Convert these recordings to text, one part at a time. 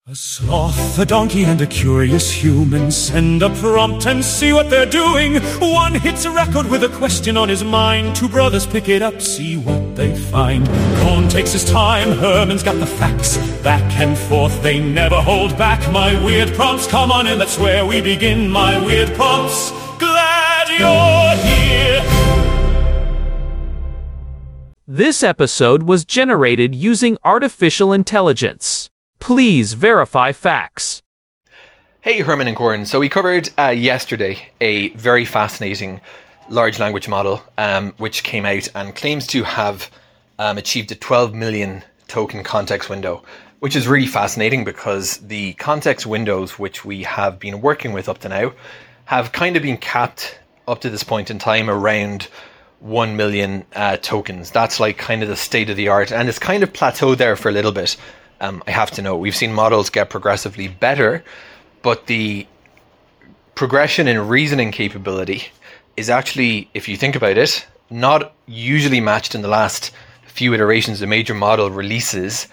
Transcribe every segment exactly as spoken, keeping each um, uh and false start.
A sloth, a donkey, and a curious human send a prompt and see what they're doing. One hits a record with a question on his mind. Two brothers pick it up, see what they find. Cohn takes his time, Herman's got the facts. Back and forth, they never hold back. My weird prompts, come on in, that's where we begin. My weird prompts, glad you're here. This episode was generated using artificial intelligence. Please verify facts. Hey, Herman and Corin. So we covered uh, yesterday a very fascinating large language model um, which came out and claims to have um, achieved a twelve million token context window, which is really fascinating because the context windows which we have been working with up to now have kind of been capped up to this point in time around one million uh, tokens. That's like kind of the state of the art, and it's kind of plateaued there for a little bit. Um, I have to know, we've seen models get progressively better, but the progression in reasoning capability is actually, if you think about it, not usually matched in the last few iterations of major model releases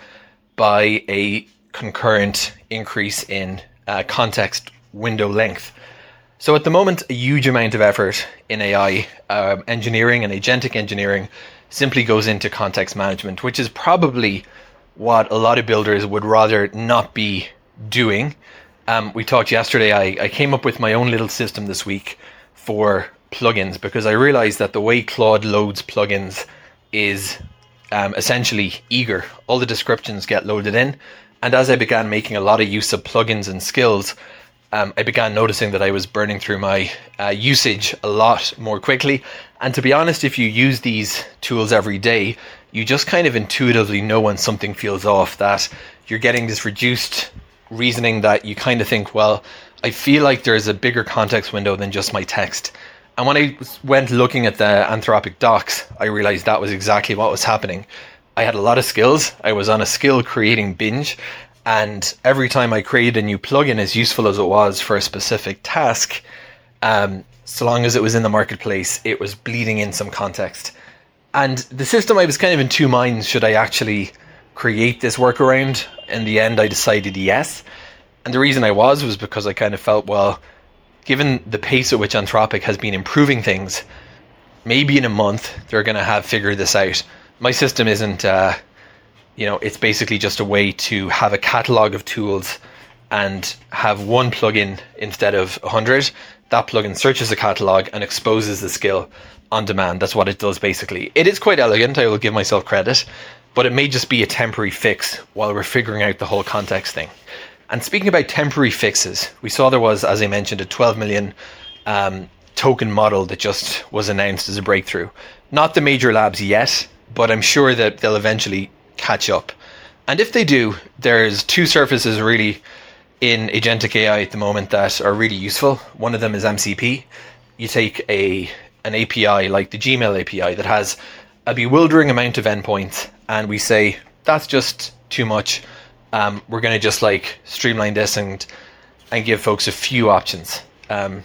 by a concurrent increase in uh, context window length. So at the moment, a huge amount of effort in A I uh, engineering and agentic engineering simply goes into context management, which is probably what a lot of builders would rather not be doing. Um, we talked yesterday, I, I came up with my own little system this week for plugins because I realized that the way Claude loads plugins is um, essentially eager. All the descriptions get loaded in. And as I began making a lot of use of plugins and skills, um, I began noticing that I was burning through my uh, usage a lot more quickly. And to be honest, if you use these tools every day, you just kind of intuitively know when something feels off, that you're getting this reduced reasoning that you kind of think, well, I feel like there's a bigger context window than just my text. And when I went looking at the Anthropic docs, I realized that was exactly what was happening. I had a lot of skills. I was on a skill creating binge. And every time I created a new plugin, as useful as it was for a specific task, um, so long as it was in the marketplace, it was bleeding in some context. And the system, I was kind of in two minds. Should I actually create this workaround? In the end, I decided yes. And the reason I was was because I kind of felt, well, given the pace at which Anthropic has been improving things, maybe in a month, they're going to have figured this out. My system isn't, uh, you know, it's basically just a way to have a catalog of tools and have one plugin instead of a hundred. That plugin searches the catalog and exposes the skill on demand. That's what it does basically. It is quite elegant, I will give myself credit, but it may just be a temporary fix while we're figuring out the whole context thing. And speaking about temporary fixes, we saw there was, as I mentioned, a twelve million um, token model that just was announced as a breakthrough. Not the major labs yet, but I'm sure that they'll eventually catch up. And if they do, there's two surfaces really in agentic A I at the moment that are really useful. One of them is M C P. You take a an A P I like the Gmail A P I that has a bewildering amount of endpoints, and we say that's just too much. Um, we're going to just like streamline this and and give folks a few options. Um,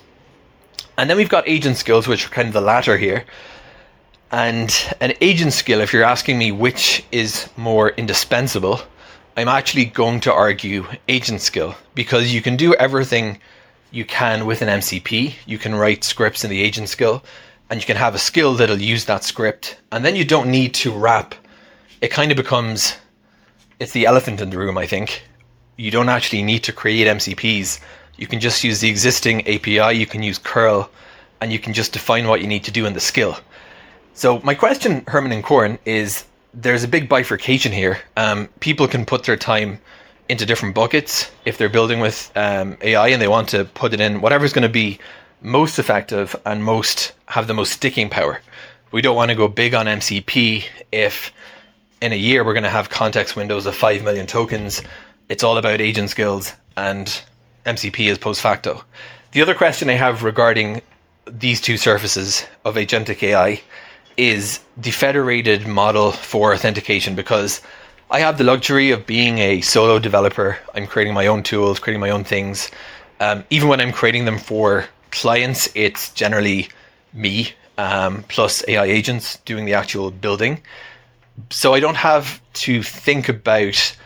and then we've got agent skills, which are kind of the latter here. And an agent skill, if you're asking me which is more indispensable, I'm actually going to argue agent skill, because you can do everything you can with an M C P. You can write scripts in the agent skill, and you can have a skill that'll use that script, and then you don't need to wrap. It kind of becomes, it's the elephant in the room, I think. You don't actually need to create M C Ps. You can just use the existing A P I, you can use curl, and you can just define what you need to do in the skill. So my question, Herman and Corin, is there's a big bifurcation here. Um, people can put their time into different buckets if they're building with um, A I and they want to put it in whatever's going to be most effective and most have the most sticking power. We don't want to go big on M C P if in a year we're going to have context windows of five million tokens. It's all about agent skills, and M C P is post facto. The other question I have regarding these two surfaces of agentic A I is the federated model for authentication, because I have the luxury of being a solo developer. I'm creating my own tools, creating my own things. Um, even when I'm creating them for clients, it's generally me um, plus A I agents doing the actual building. So I don't have to think about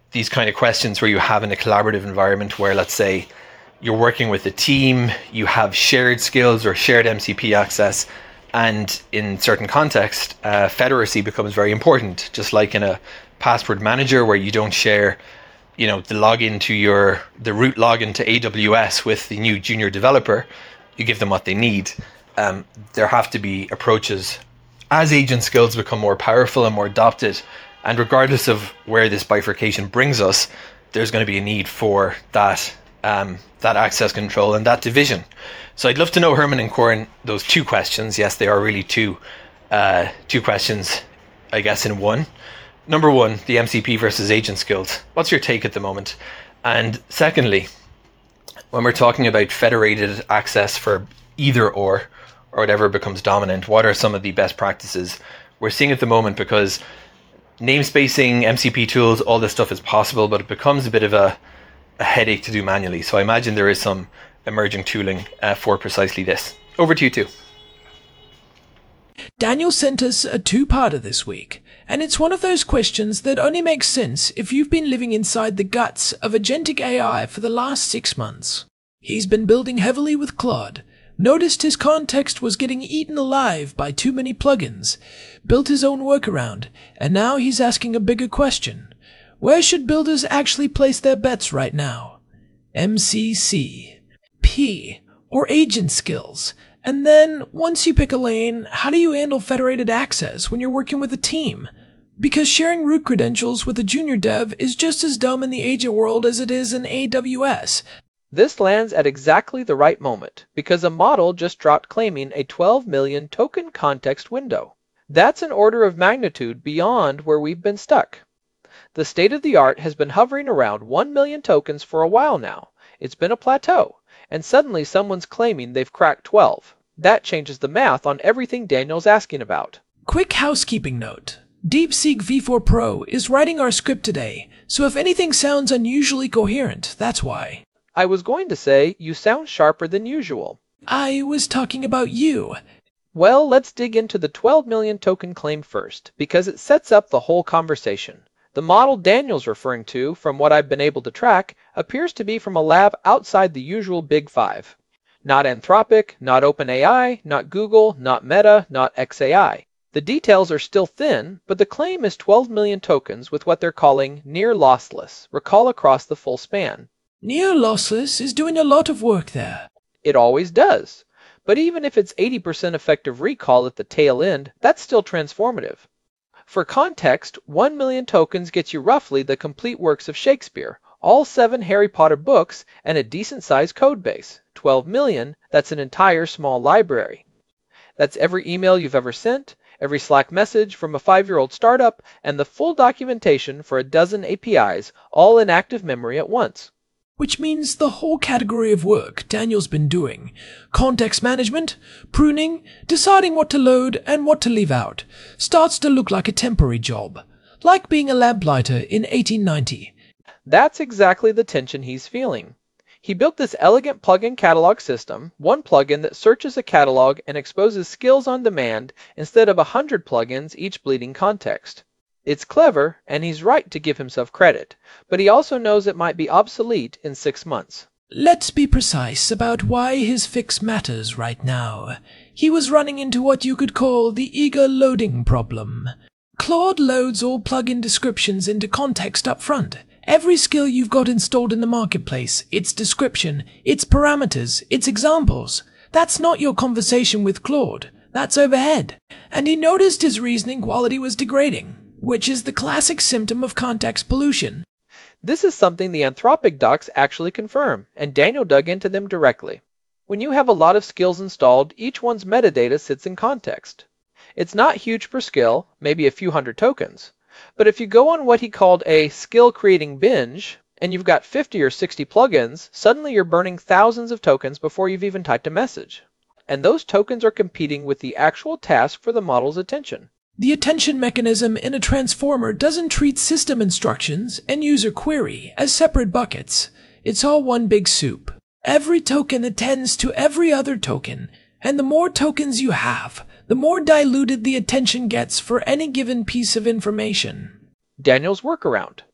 these kind of questions where you have in a collaborative environment where, let's say, you're working with a team, you have shared skills or shared M C P access, and in certain contexts, uh, federacy becomes very important. Just like in a password manager where you don't share, you know, the login to your the root login to A W S with the new junior developer, you give them what they need. Um, there have to be approaches as agent skills become more powerful and more adopted, and regardless of where this bifurcation brings us, there's going to be a need for that um, that access control and that division. So I'd love to know, Herman and Corin, those two questions. Yes, they are really two uh, two questions, I guess, in one. Number one, the M C P versus agent skills. What's your take at the moment? And secondly, when we're talking about federated access for either or, or whatever becomes dominant, what are some of the best practices we're seeing at the moment? Because namespacing, M C P tools, all this stuff is possible, but it becomes a bit of a, a headache to do manually. So I imagine there is some emerging tooling uh, for precisely this. Over to you two. Daniel sent us a two-parter this week, and it's one of those questions that only makes sense if you've been living inside the guts of agentic A I for the last six months. He's been building heavily with Claude, noticed his context was getting eaten alive by too many plugins, built his own workaround, and now he's asking a bigger question. Where should builders actually place their bets right now? M C C, P, or agent skills? And then, once you pick a lane, how do you handle federated access when you're working with a team? Because sharing root credentials with a junior dev is just as dumb in the agent world as it is in A W S. This lands at exactly the right moment, because a model just dropped claiming a twelve million token context window. That's an order of magnitude beyond where we've been stuck. The state-of-the-art has been hovering around one million tokens for a while now. It's been a plateau, and suddenly someone's claiming they've cracked twelve. That changes the math on everything Daniel's asking about. Quick housekeeping note. DeepSeek V four Pro is writing our script today, so if anything sounds unusually coherent, that's why. I was going to say, you sound sharper than usual. I was talking about you. Well, let's dig into the twelve million token claim first, because it sets up the whole conversation. The model Daniel's referring to, from what I've been able to track, appears to be from a lab outside the usual Big Five. Not Anthropic, not OpenAI, not Google, not Meta, not X A I. The details are still thin, but the claim is twelve million tokens with what they're calling near lossless, recall across the full span. Near lossless is doing a lot of work there. It always does. But even if it's eighty percent effective recall at the tail end, that's still transformative. For context, one million tokens gets you roughly the complete works of Shakespeare, all seven Harry Potter books, and a decent-sized codebase. twelve million, that's an entire small library. That's every email you've ever sent, every Slack message from a five-year-old startup, and the full documentation for a dozen A P Is, all in active memory at once. Which means the whole category of work Daniel's been doing, context management, pruning, deciding what to load and what to leave out, starts to look like a temporary job, like being a lamplighter in eighteen ninety. That's exactly the tension he's feeling. He built this elegant plugin catalog system, one plugin that searches a catalog and exposes skills on demand instead of a hundred plugins each bleeding context. It's clever, and he's right to give himself credit, but he also knows it might be obsolete in six months. Let's be precise about why his fix matters right now. He was running into what you could call the eager loading problem. Claude loads all plugin descriptions into context up front. Every skill you've got installed in the marketplace, its description, its parameters, its examples. That's not your conversation with Claude. That's overhead. And he noticed his reasoning quality was degrading, which is the classic symptom of context pollution. This is something the Anthropic docs actually confirm, and Daniel dug into them directly. When you have a lot of skills installed, each one's metadata sits in context. It's not huge per skill, maybe a few hundred tokens, but if you go on what he called a skill-creating binge, and you've got fifty or sixty plugins, suddenly you're burning thousands of tokens before you've even typed a message. And those tokens are competing with the actual task for the model's attention. The attention mechanism in a transformer doesn't treat system instructions and user query as separate buckets. It's all one big soup. Every token attends to every other token, and the more tokens you have, the more diluted the attention gets for any given piece of information. Daniel's workaround.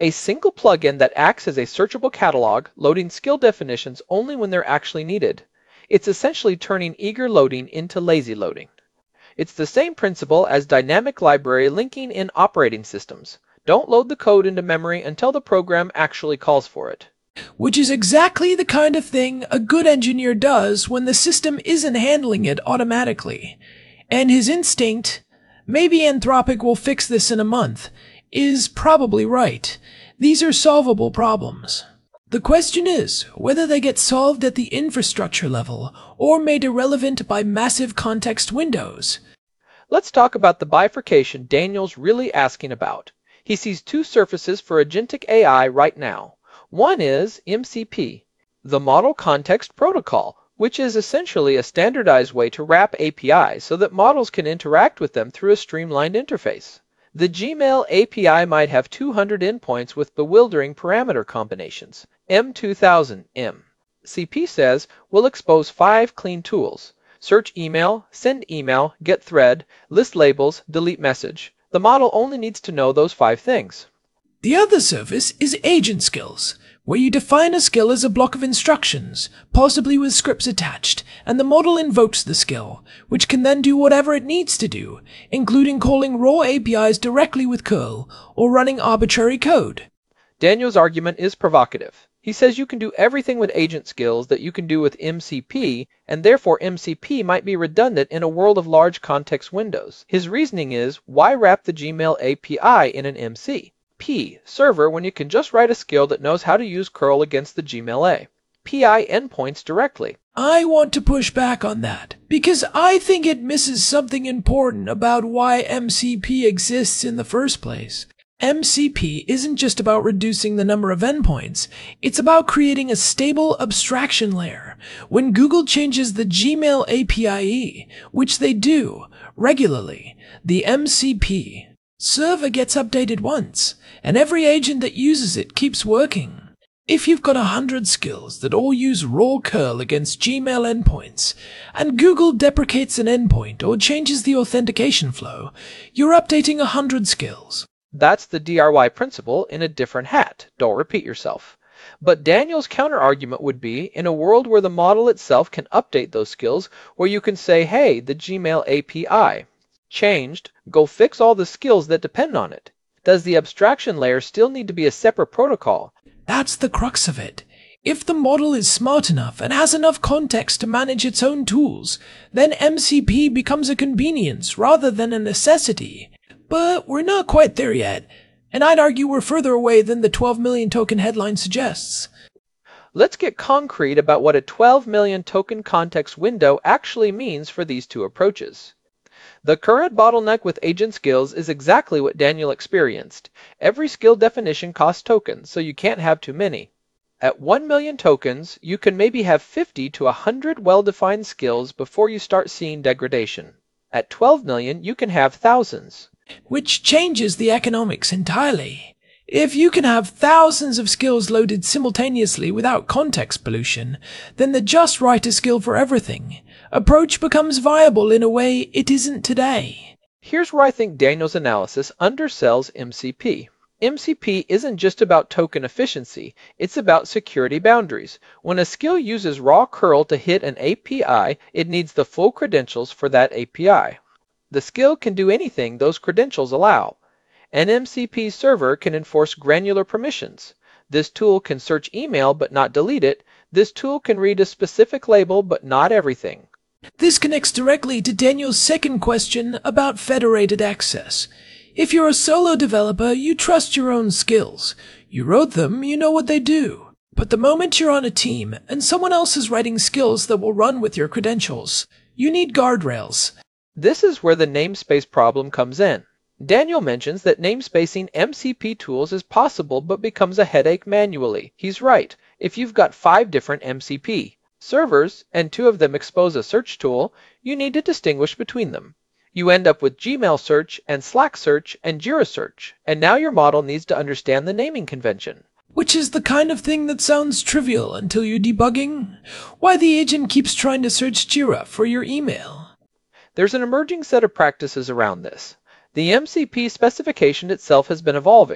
A single plugin that acts as a searchable catalog, loading skill definitions only when they're actually needed. It's essentially turning eager loading into lazy loading. It's the same principle as dynamic library linking in operating systems. Don't load the code into memory until the program actually calls for it. Which is exactly the kind of thing a good engineer does when the system isn't handling it automatically. And his instinct, maybe Anthropic will fix this in a month, is probably right. These are solvable problems. The question is whether they get solved at the infrastructure level or made irrelevant by massive context windows. Let's talk about the bifurcation Daniel's really asking about. He sees two surfaces for agentic A I right now. One is M C P, the Model Context Protocol, which is essentially a standardized way to wrap A P Is so that models can interact with them through a streamlined interface. The Gmail A P I might have two hundred endpoints with bewildering parameter combinations. M two thousand M C P says we'll expose five clean tools: search email, send email, get thread, list labels, delete message. The model only needs to know those five things. The other surface is agent skills, where you define a skill as a block of instructions, possibly with scripts attached, and the model invokes the skill, which can then do whatever it needs to do, including calling raw A P Is directly with curl, or running arbitrary code. Daniel's argument is provocative. He says you can do everything with agent skills that you can do with M C P, and therefore M C P might be redundant in a world of large context windows. His reasoning is, why wrap the Gmail A P I in an M C P server when you can just write a skill that knows how to use curl against the Gmail A P I endpoints directly? I want to push back on that, because I think it misses something important about why M C P exists in the first place. M C P isn't just about reducing the number of endpoints, it's about creating a stable abstraction layer. When Google changes the Gmail A P I E, which they do regularly, the M C P server gets updated once, and every agent that uses it keeps working. If you've got a hundred skills that all use raw curl against Gmail endpoints, and Google deprecates an endpoint or changes the authentication flow, you're updating a hundred skills. That's the D R Y principle in a different hat. Don't repeat yourself. But Daniel's counterargument would be, in a world where the model itself can update those skills, where you can say, hey, the Gmail A P I changed, go fix all the skills that depend on it. Does the abstraction layer still need to be a separate protocol? That's the crux of it. If the model is smart enough and has enough context to manage its own tools, then M C P becomes a convenience rather than a necessity. But we're not quite there yet, and I'd argue we're further away than the twelve million token headline suggests. Let's get concrete about what a twelve million token context window actually means for these two approaches. The current bottleneck with agent skills is exactly what Daniel experienced. Every skill definition costs tokens, so you can't have too many. At one million tokens, you can maybe have fifty to one hundred well-defined skills before you start seeing degradation. At twelve million, you can have thousands. Which changes the economics entirely. If you can have thousands of skills loaded simultaneously without context pollution, then the just right a skill for everything approach becomes viable in a way it isn't today. Here's where I think Daniel's analysis undersells M C P. M C P isn't just about token efficiency, it's about security boundaries. When a skill uses raw curl to hit an A P I, it needs the full credentials for that A P I. The skill can do anything those credentials allow. An M C P server can enforce granular permissions. This tool can search email but not delete it. This tool can read a specific label but not everything. This connects directly to Daniel's second question about federated access. If you're a solo developer, you trust your own skills. You wrote them, you know what they do. But the moment you're on a team and someone else is writing skills that will run with your credentials, you need guardrails. This is where the namespace problem comes in. Daniel mentions that namespacing M C P tools is possible but becomes a headache manually. He's right. If you've got five different M C P servers and two of them expose a search tool, you need to distinguish between them. You end up with Gmail search and Slack search and Jira search, and now your model needs to understand the naming convention. Which is the kind of thing that sounds trivial until you're debugging. Why the agent keeps trying to search Jira for your email. There's an emerging set of practices around this. The M C P specification itself has been evolving.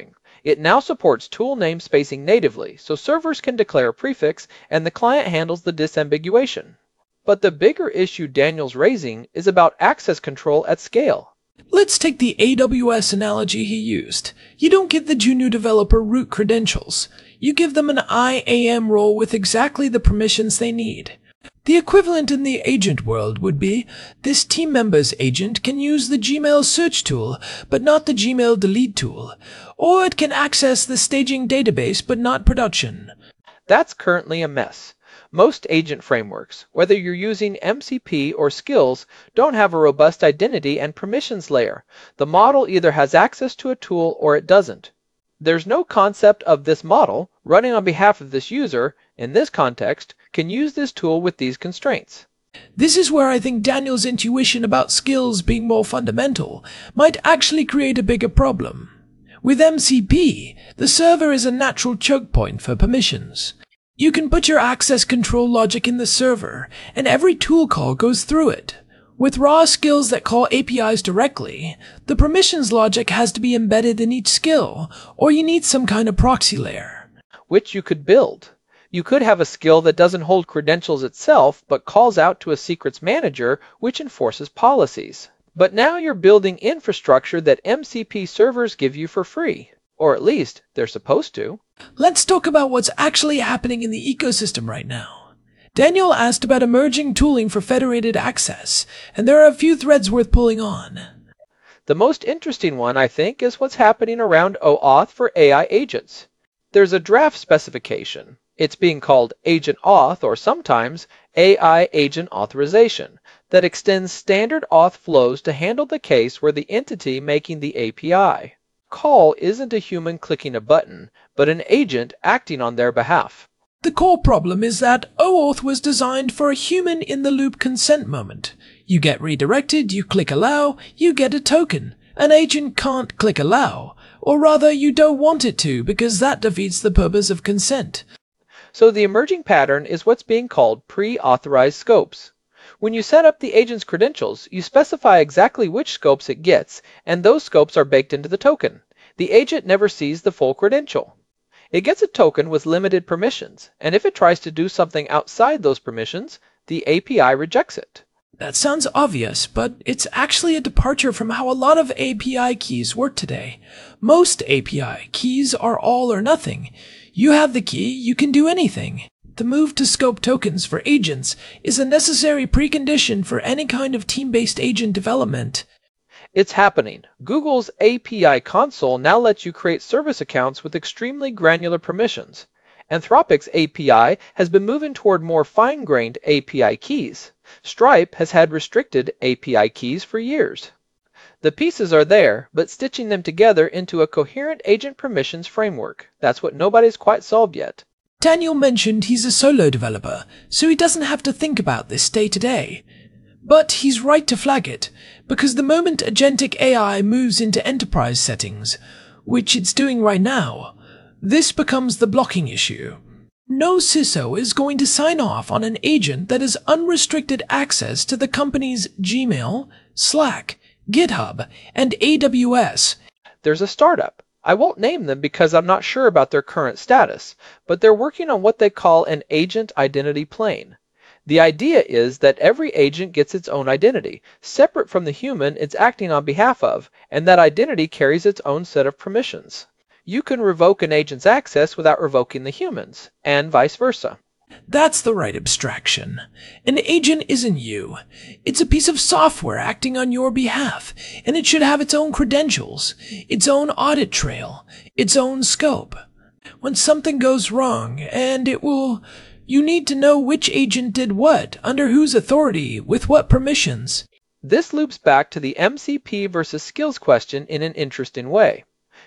It now supports tool name spacing natively, so servers can declare a prefix and the client handles the disambiguation. But the bigger issue Daniel's raising is about access control at scale. Let's take the A W S analogy he used. You don't give the junior developer root credentials. You give them an I A M role with exactly the permissions they need. The equivalent in the agent world would be, this team member's agent can use the Gmail search tool, but not the Gmail delete tool. Or it can access the staging database, but not production. That's currently a mess. Most agent frameworks, whether you're using M C P or Skills, don't have a robust identity and permissions layer. The model either has access to a tool or it doesn't. There's no concept of this model, running on behalf of this user, in this context, can use this tool with these constraints. This is where I think Daniel's intuition about Skills being more fundamental might actually create a bigger problem. With M C P, the server is a natural choke point for permissions. You can put your access control logic in the server, and every tool call goes through it. With raw skills that call A P Is directly, the permissions logic has to be embedded in each skill, or you need some kind of proxy layer. Which you could build. You could have a skill that doesn't hold credentials itself, but calls out to a secrets manager, which enforces policies. But now you're building infrastructure that M C P servers give you for free. Or at least, they're supposed to. Let's talk about what's actually happening in the ecosystem right now. Daniel asked about emerging tooling for federated access, and there are a few threads worth pulling on. The most interesting one, I think, is what's happening around OAuth for A I agents. There's a draft specification. It's being called Agent Auth, or sometimes A I Agent Authorization, that extends standard auth flows to handle the case where the entity making the A P I call isn't a human clicking a button, but an agent acting on their behalf. The core problem is that OAuth was designed for a human-in-the-loop consent moment. You get redirected, you click allow, you get a token. An agent can't click allow, or rather you don't want it to because that defeats the purpose of consent. So the emerging pattern is what's being called pre-authorized scopes. When you set up the agent's credentials, you specify exactly which scopes it gets, and those scopes are baked into the token. The agent never sees the full credential. It gets a token with limited permissions, and if it tries to do something outside those permissions, the A P I rejects it. That sounds obvious, but it's actually a departure from how a lot of A P I keys work today. Most A P I keys are all or nothing. You have the key, you can do anything. The move to scope tokens for agents is a necessary precondition for any kind of team-based agent development. It's happening. Google's A P I console now lets you create service accounts with extremely granular permissions. Anthropic's A P I has been moving toward more fine-grained A P I keys. Stripe has had restricted A P I keys for years. The pieces are there, but stitching them together into a coherent agent permissions framework. That's what nobody's quite solved yet. Daniel mentioned he's a solo developer, so he doesn't have to think about this day to day. But he's right to flag it, because the moment agentic A I moves into enterprise settings, which it's doing right now, this becomes the blocking issue. No C I S O is going to sign off on an agent that has unrestricted access to the company's Gmail, Slack, GitHub, and A W S. There's a startup. I won't name them because I'm not sure about their current status, but they're working on what they call an agent identity plane. The idea is that every agent gets its own identity, separate from the human it's acting on behalf of, and that identity carries its own set of permissions. You can revoke an agent's access without revoking the human's, and vice versa. That's the right abstraction. An agent isn't you. It's a piece of software acting on your behalf, and it should have its own credentials, its own audit trail, its own scope. When something goes wrong, and it will, you need to know which agent did what, under whose authority, with what permissions. This loops back to the M C P versus skills question in an interesting way.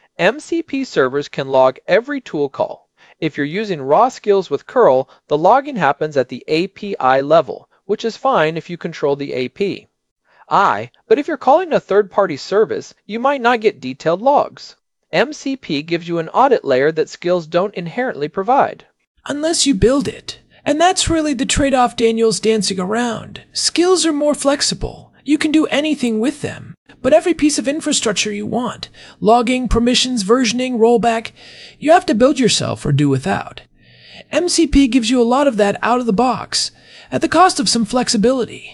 M C P servers can log every tool call. If you're using raw skills with curl, the logging happens at the A P I level, which is fine if you control the A P I, but if you're calling a third-party service, you might not get detailed logs. M C P gives you an audit layer that skills don't inherently provide. Unless you build it. And that's really the trade-off Daniel's dancing around. Skills are more flexible. You can do anything with them. But every piece of infrastructure you want, logging, permissions, versioning, rollback, you have to build yourself or do without. M C P gives you a lot of that out of the box, at the cost of some flexibility.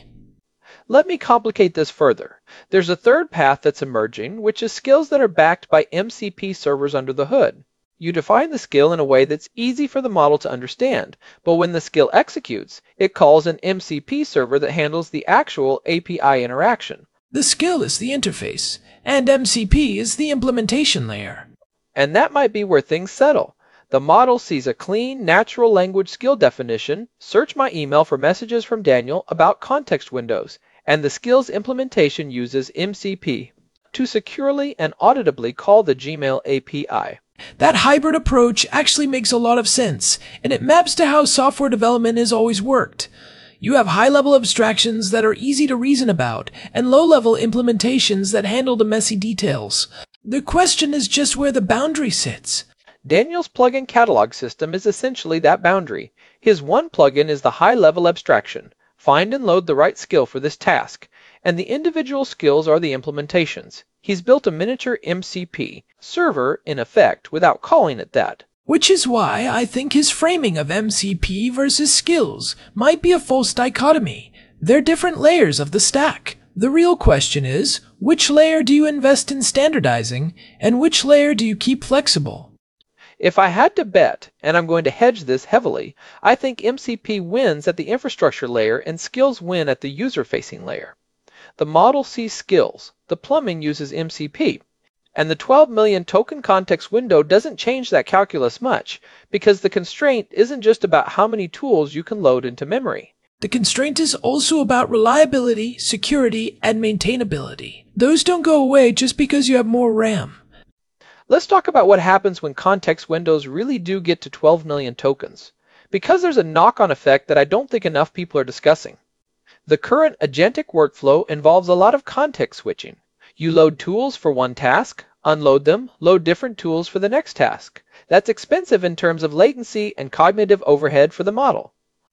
Let me complicate this further. There's a third path that's emerging, which is skills that are backed by M C P servers under the hood. You define the skill in a way that's easy for the model to understand, but when the skill executes, it calls an M C P server that handles the actual A P I interaction. The skill is the interface, and M C P is the implementation layer. And that might be where things settle. The model sees a clean, natural language skill definition, search my email for messages from Daniel about context windows, and the skill's implementation uses M C P to securely and auditably call the Gmail A P I. That hybrid approach actually makes a lot of sense, and it maps to how software development has always worked. You have high-level abstractions that are easy to reason about, and low-level implementations that handle the messy details. The question is just where the boundary sits. Daniel's plugin catalog system is essentially that boundary. His one plugin is the high-level abstraction. Find and load the right skill for this task, and the individual skills are the implementations. He's built a miniature M C P server, in effect, without calling it that. Which is why I think his framing of M C P versus skills might be a false dichotomy. They're different layers of the stack. The real question is, which layer do you invest in standardizing, and which layer do you keep flexible? If I had to bet, and I'm going to hedge this heavily, I think M C P wins at the infrastructure layer and skills win at the user-facing layer. The model sees skills, the plumbing uses M C P, and the twelve million token context window doesn't change that calculus much, because the constraint isn't just about how many tools you can load into memory. The constraint is also about reliability, security, and maintainability. Those don't go away just because you have more RAM. Let's talk about what happens when context windows really do get to twelve million tokens, because there's a knock-on effect that I don't think enough people are discussing. The current agentic workflow involves a lot of context switching. You load tools for one task, unload them, load different tools for the next task. That's expensive in terms of latency and cognitive overhead for the model.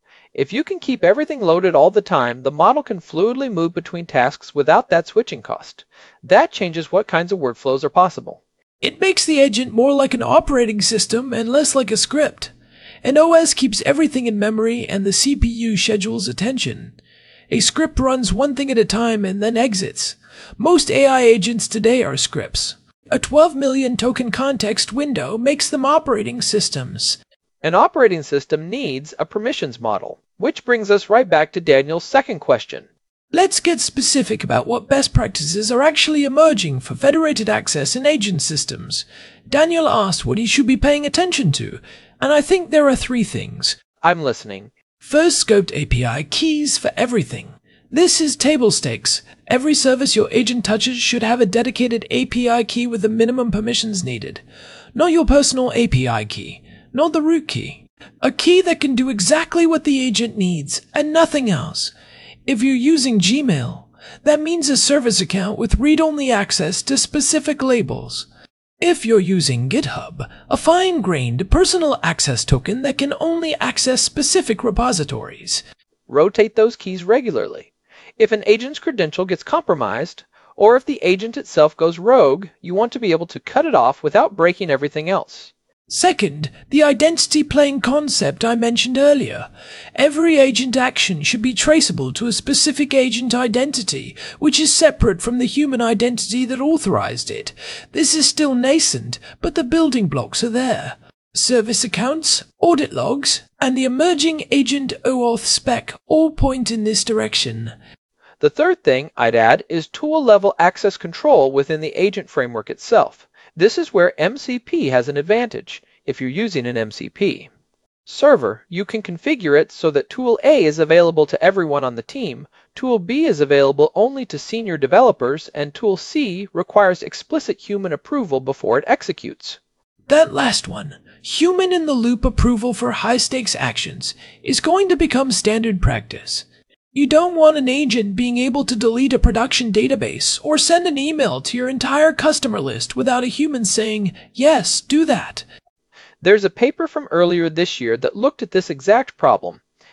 If you can keep everything loaded all the time, the model can fluidly move between tasks without that switching cost. That changes what kinds of workflows are possible. It makes the agent more like an operating system and less like a script. An O S keeps everything in memory and the C P U schedules attention. A script runs one thing at a time and then exits. Most A I agents today are scripts. A twelve million token context window makes them operating systems. An operating system needs a permissions model, which brings us right back to Daniel's second question. Let's get specific about what best practices are actually emerging for federated access in agent systems. Daniel asked what he should be paying attention to, and I think there are three things. I'm listening. First, scoped A P I keys for everything. This is table stakes. Every service your agent touches should have a dedicated A P I key with the minimum permissions needed. Not your personal A P I key, not the root key. A key that can do exactly what the agent needs, and nothing else. If you're using Gmail, that means a service account with read-only access to specific labels. If you're using GitHub, a fine-grained personal access token that can only access specific repositories. Rotate those keys regularly. If an agent's credential gets compromised, or if the agent itself goes rogue, you want to be able to cut it off without breaking everything else. Second, the identity plane concept I mentioned earlier. Every agent action should be traceable to a specific agent identity, which is separate from the human identity that authorized it. This is still nascent, but the building blocks are there. Service accounts, audit logs, and the emerging agent OAuth spec all point in this direction. The third thing I'd add is tool-level access control within the agent framework itself. This is where M C P has an advantage, if you're using an M C P. Server, you can configure it so that Tool A is available to everyone on the team, Tool B is available only to senior developers, and Tool C requires explicit human approval before it executes. That last one, human-in-the-loop approval for high-stakes actions, is going to become standard practice. You don't want an agent being able to delete a production database or send an email to your entire customer list without a human saying, yes, do that. There's a paper from earlier this year that looked at this exact problem.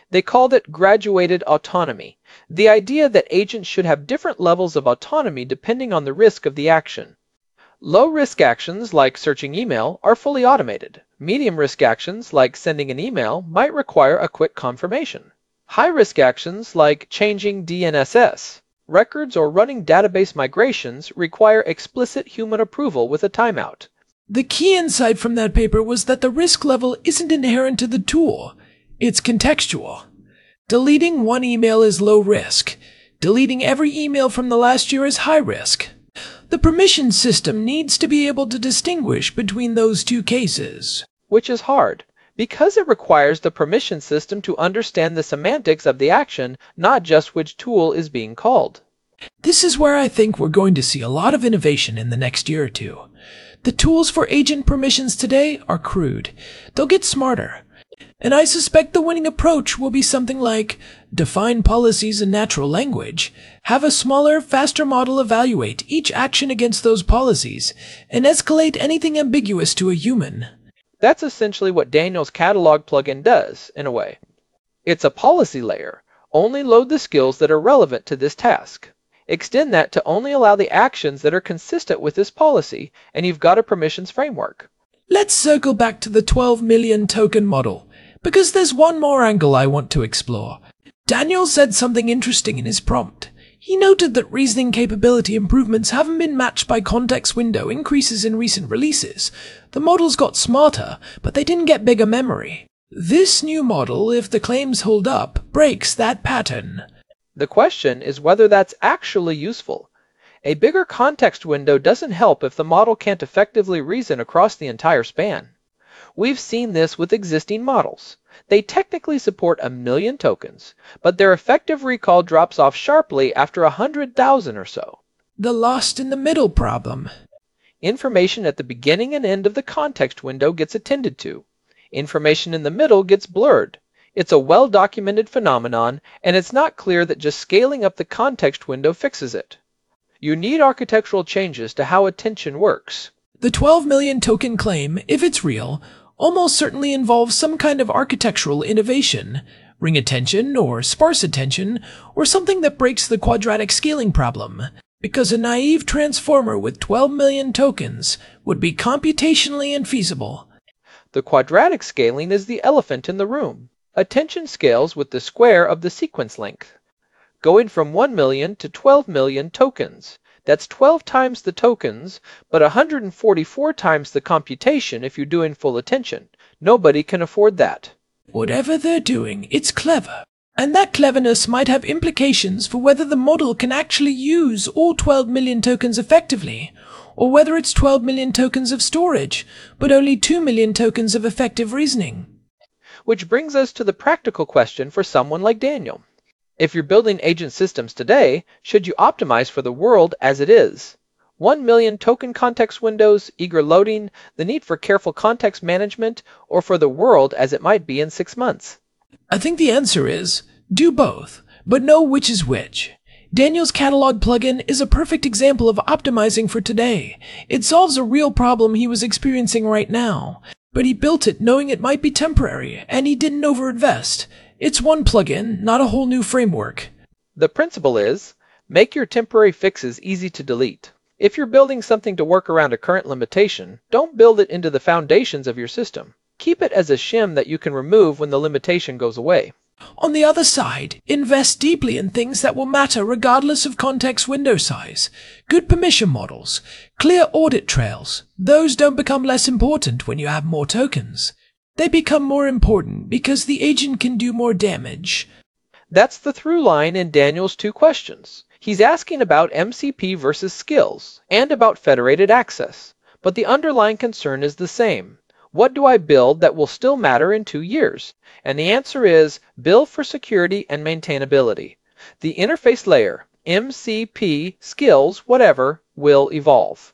They called it graduated autonomy, the idea that agents should have different levels of autonomy depending on the risk of the action. Low-risk actions, like searching email, are fully automated. Medium-risk actions, like sending an email, might require a quick confirmation. High-risk actions, like changing D N S S, records, or running database migrations, require explicit human approval with a timeout. The key insight from that paper was that the risk level isn't inherent to the tool. It's contextual. Deleting one email is low risk. Deleting every email from the last year is high risk. The permission system needs to be able to distinguish between those two cases. Which is hard, because it requires the permission system to understand the semantics of the action, not just which tool is being called. This is where I think we're going to see a lot of innovation in the next year or two. The tools for agent permissions today are crude. They'll get smarter. And I suspect the winning approach will be something like define policies in natural language, have a smaller, faster model evaluate each action against those policies, and escalate anything ambiguous to a human. That's essentially what Daniel's catalog plugin does, in a way. It's a policy layer. Only load the skills that are relevant to this task. Extend that to only allow the actions that are consistent with this policy, and you've got a permissions framework. Let's circle back to the twelve million token model, because there's one more angle I want to explore. Daniel said something interesting in his prompt. He noted that reasoning capability improvements haven't been matched by context window increases in recent releases. The models got smarter, but they didn't get bigger memory. This new model, if the claims hold up, breaks that pattern. The question is whether that's actually useful. A bigger context window doesn't help if the model can't effectively reason across the entire span. We've seen this with existing models. They technically support a million tokens, but their effective recall drops off sharply after a hundred thousand or so. The lost in the middle problem. Information at the beginning and end of the context window gets attended to. Information in the middle gets blurred. It's a well-documented phenomenon, and it's not clear that just scaling up the context window fixes it. You need architectural changes to how attention works. The twelve million token claim, if it's real, almost certainly involves some kind of architectural innovation, ring attention or sparse attention, or something that breaks the quadratic scaling problem, because a naive transformer with twelve million tokens would be computationally infeasible. The quadratic scaling is the elephant in the room. Attention scales with the square of the sequence length, going from one million to twelve million tokens. That's twelve times the tokens, but one hundred forty-four times the computation if you're doing full attention. Nobody can afford that. Whatever they're doing, it's clever. And that cleverness might have implications for whether the model can actually use all twelve million tokens effectively, or whether it's twelve million tokens of storage, but only two million tokens of effective reasoning. Which brings us to the practical question for someone like Daniel. If you're building agent systems today, should you optimize for the world as it is? One million token context windows, eager loading, the need for careful context management, or for the world as it might be in six months? I think the answer is, do both, but know which is which. Daniel's catalog plugin is a perfect example of optimizing for today. It solves a real problem he was experiencing right now, but he built it knowing it might be temporary, and he didn't overinvest. It's one plugin, not a whole new framework. The principle is, make your temporary fixes easy to delete. If you're building something to work around a current limitation, don't build it into the foundations of your system. Keep it as a shim that you can remove when the limitation goes away. On the other side, invest deeply in things that will matter regardless of context window size. Good permission models, clear audit trails. Those don't become less important when you have more tokens. They become more important because the agent can do more damage. That's the through line in Daniel's two questions. He's asking about M C P versus skills, and about federated access. But the underlying concern is the same. What do I build that will still matter in two years? And the answer is, build for security and maintainability. The interface layer, M C P, skills, whatever, will evolve.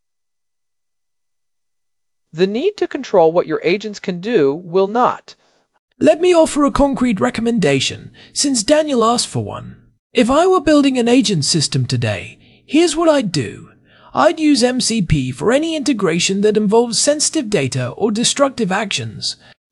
The need to control what your agents can do will not. Let me offer a concrete recommendation, since Daniel asked for one. If I were building an agent system today, here's what I'd do. I'd use M C P for any integration that involves sensitive data or destructive actions.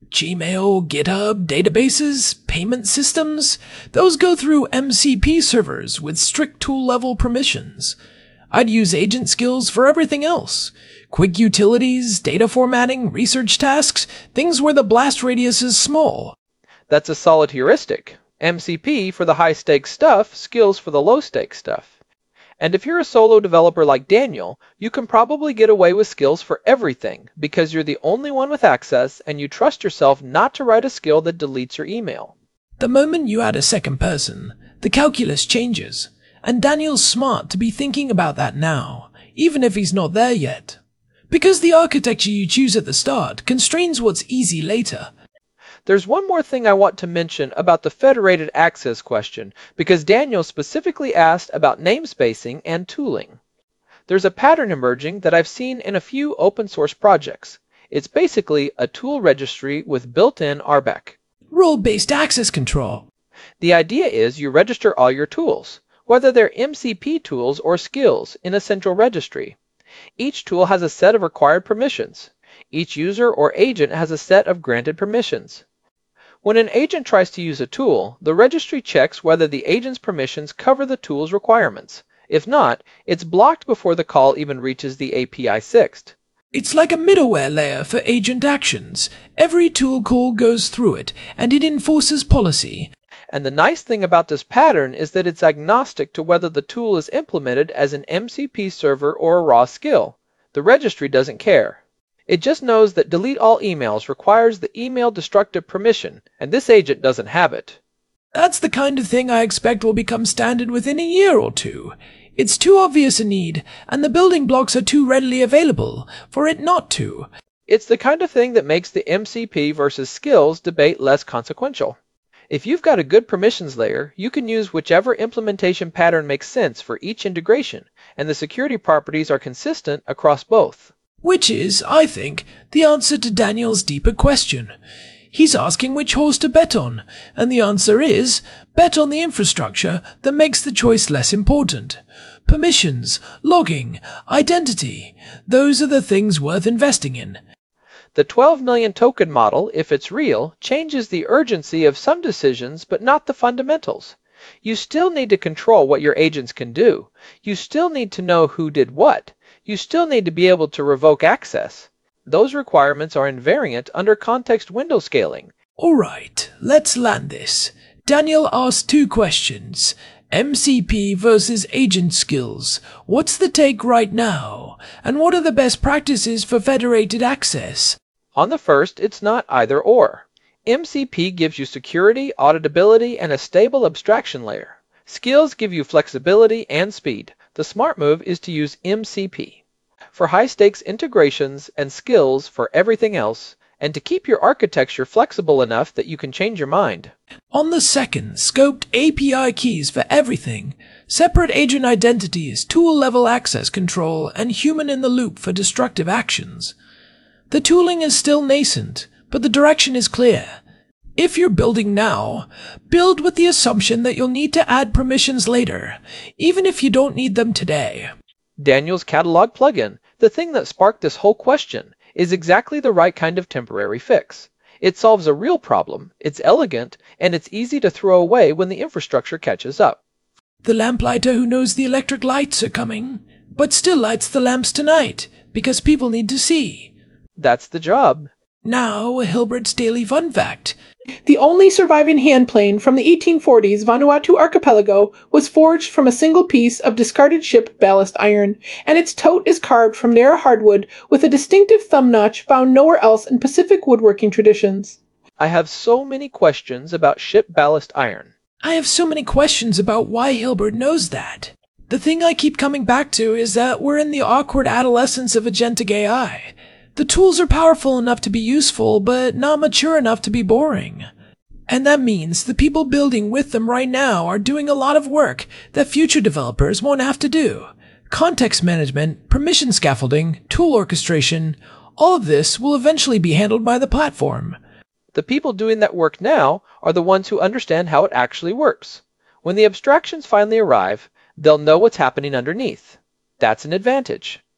Gmail, GitHub, databases, payment systems, those go through M C P servers with strict tool-level permissions. I'd use agent skills for everything else. Quick utilities, data formatting, research tasks, things where the blast radius is small. That's a solid heuristic. M C P for the high-stakes stuff, skills for the low-stakes stuff. And if you're a solo developer like Daniel, you can probably get away with skills for everything because you're the only one with access and you trust yourself not to write a skill that deletes your email. The moment you add a second person, the calculus changes, and Daniel's smart to be thinking about that now, even if he's not there yet. Because the architecture you choose at the start constrains what's easy later. There's one more thing I want to mention about the federated access question, because Daniel specifically asked about namespacing and tooling. There's a pattern emerging that I've seen in a few open source projects. It's basically a tool registry with built-in R B A C. Role-based access control. The idea is you register all your tools, whether they're M C P tools or skills, in a central registry. Each tool has a set of required permissions. Each user or agent has a set of granted permissions. When an agent tries to use a tool, the registry checks whether the agent's permissions cover the tool's requirements. If not, it's blocked before the call even reaches the A P I sixed. It's like a middleware layer for agent actions. Every tool call goes through it, and it enforces policy. And the nice thing about this pattern is that it's agnostic to whether the tool is implemented as an M C P server or a raw skill. The registry doesn't care. It just knows that delete all emails requires the email destructive permission, and this agent doesn't have it. That's the kind of thing I expect will become standard within a year or two. It's too obvious a need, and the building blocks are too readily available for it not to. It's the kind of thing that makes the M C P versus skills debate less consequential. If you've got a good permissions layer, you can use whichever implementation pattern makes sense for each integration, and the security properties are consistent across both. Which is, I think, the answer to Daniel's deeper question. He's asking which horse to bet on, and the answer is, bet on the infrastructure that makes the choice less important. Permissions, logging, identity, those are the things worth investing in. The twelve million token model, if it's real, changes the urgency of some decisions but not the fundamentals. You still need to control what your agents can do. You still need to know who did what. You still need to be able to revoke access. Those requirements are invariant under context window scaling. All right, let's land this. Daniel asked two questions. M C P versus agent skills. What's the take right now? And what are the best practices for federated access? On the first, it's not either or. M C P gives you security, auditability, and a stable abstraction layer. Skills give you flexibility and speed. The smart move is to use M C P for high-stakes integrations and skills for everything else, and to keep your architecture flexible enough that you can change your mind. On the second, scoped A P I keys for everything, separate agent identities, tool-level access control, and human-in-the-loop for destructive actions. The tooling is still nascent, but the direction is clear. If you're building now, build with the assumption that you'll need to add permissions later, even if you don't need them today. Daniel's catalog plugin, the thing that sparked this whole question, is exactly the right kind of temporary fix. It solves a real problem, it's elegant, and it's easy to throw away when the infrastructure catches up. The lamplighter who knows the electric lights are coming, but still lights the lamps tonight, because people need to see. That's the job. Now, Hilbert's Daily Fun Fact. The only surviving hand plane from the eighteen forties Vanuatu archipelago was forged from a single piece of discarded ship ballast iron, and its tote is carved from Narra hardwood with a distinctive thumb notch found nowhere else in Pacific woodworking traditions. I have so many questions about ship ballast iron. I have so many questions about why Hilbert knows that. The thing I keep coming back to is that we're in the awkward adolescence of agentic A I. The tools are powerful enough to be useful, but not mature enough to be boring. And that means the people building with them right now are doing a lot of work that future developers won't have to do. Context management, permission scaffolding, tool orchestration, all of this will eventually be handled by the platform. The people doing that work now are the ones who understand how it actually works. When the abstractions finally arrive, they'll know what's happening underneath. That's an advantage.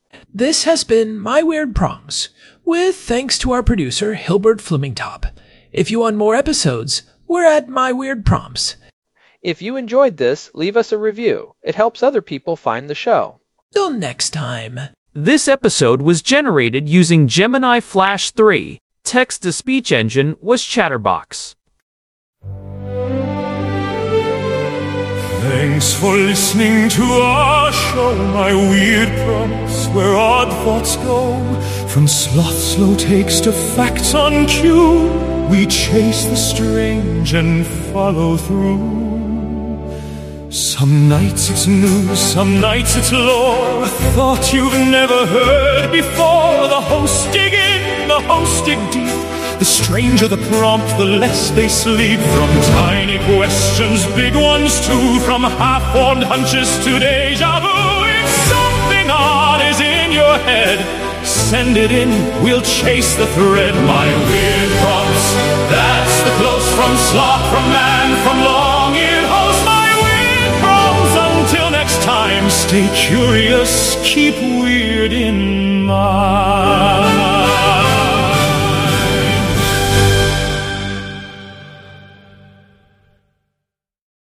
This has been My Weird Prompts, with thanks to our producer, Hilbert Flemingtop. If you want more episodes, we're at My Weird Prompts. If you enjoyed this, leave us a review. It helps other people find the show. Till next time. This episode was generated using Gemini Flash three. Text-to-speech engine was Chatterbox. Thanks for listening to our show, My Weird Prompts, where odd thoughts go. From sloth slow takes to facts on cue, we chase the strange and follow through. Some nights it's news, some nights it's lore, a thought you've never heard before. The hosts dig in, the hosts dig deep. The stranger the prompt, the less they sleep. From tiny questions, big ones too. From half-formed hunches to deja vu. If something odd is in your head, send it in, we'll chase the thread. My Weird Prompts, that's the close from sloth, from man, from long-eared host. My Weird Prompts, until next time, stay curious, keep weird in mind.